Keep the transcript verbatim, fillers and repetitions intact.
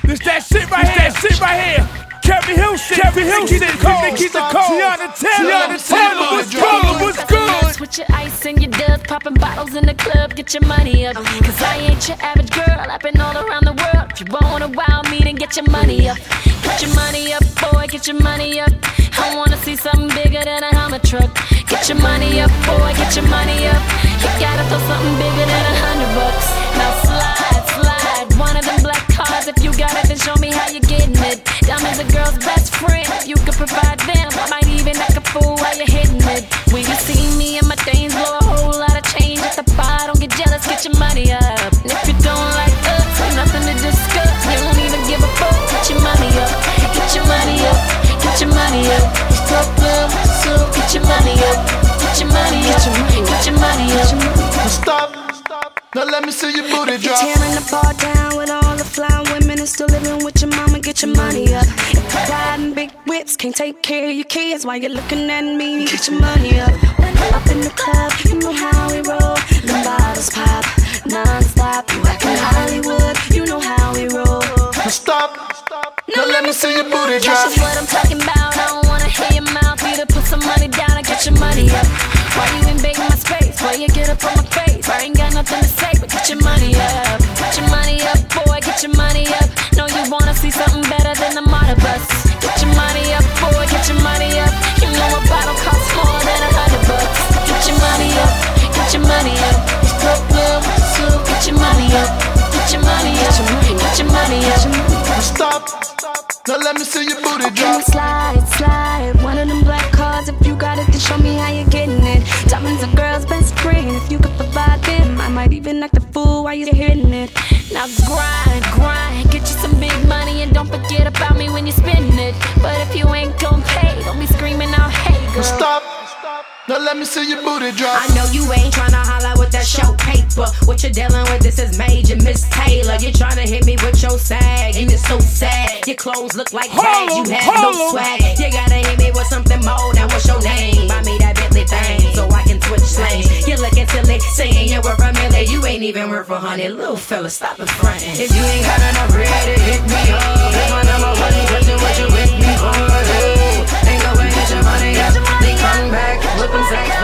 This that shit right here. That shit right here. Kevin Houston, Kevin Houston, keep the cold. Tiana Taylor, Tiana Taylor, what's good, what's good? With your ice and your dubs, popping bottles in the club, get your money up. Cause I ain't your average girl, I've been all around the world. If you wanna wow me, then get your money up. Get your money up, boy, get your money up. I wanna see something bigger than a Hummer truck. Get your money up, boy, get your money up. You gotta throw something bigger than a hundred bucks. Now slide, slide, one of them black cars. If you got it, then show me how you getting it. Diamonds a girl's best friend, if you could provide them, I might even act a fool while you're hitting it. When you see me and my things blow a whole lot of change at the bar, don't get jealous, get your money up. And if you don't like us, ain't nothing to discuss. You don't even give a fuck, get your money up. Get your money up, get your money up. It's club club, so get your money up. Get your money up, get your money up. Stop, now let me see your booty drop. You're tearing the bar down with all the fly women and still living with your mama, get your money up. If you're riding big whips, can't take care of your kids while you're looking at me, get your money up. When I'm up in the club, you know how we roll. Them bottles pop, non-stop. You acting Hollywood, you know how we roll. Stop, now let me see your booty drop. Cash is what I'm talking about, I don't wanna hear your mouth. Either put some money down or get your money up. Why you invading my space? Why you get up on my face? I ain't got nothing to say, but get your money up. Get your money up, boy, get your money up. Know you wanna see something better than the Marta bus. Get your money up, boy, get your money up. You know a bottle costs more than a hundred bucks. Get your money up, get your money up. It's club club, so get your money up. Get your money up, get your money up. Stop, now let me see your booty Can drop. you slide, slide? One of them black cars, if you got it, then show me how you're getting it. Diamonds a girl's best friend, if you could provide them, I might even act a fool while you're hitting it. Now grind, grind, get you some big money and don't forget about me when you're spending it. But if you ain't gon' pay, don't be screaming out, hey girl. Stop, now let me see your booty drop. I know you ain't tryna holler with that show paper. What you're dealing with, this is major, Miss Taylor. You're tryna hit me with your sag, and it's so sad. Your clothes look like bags, you have no swag. You gotta hit me with something more than what's your name. Buy me that Bentley thing, so I can switch lanes. You're looking silly, saying you're worth a million. You ain't even worth a hundred, little fella, stop it frontin'. If you ain't got enough bread to hit me up, that's my number one question, what you with me for? Ain't no way get your money up, they come back, looking sad.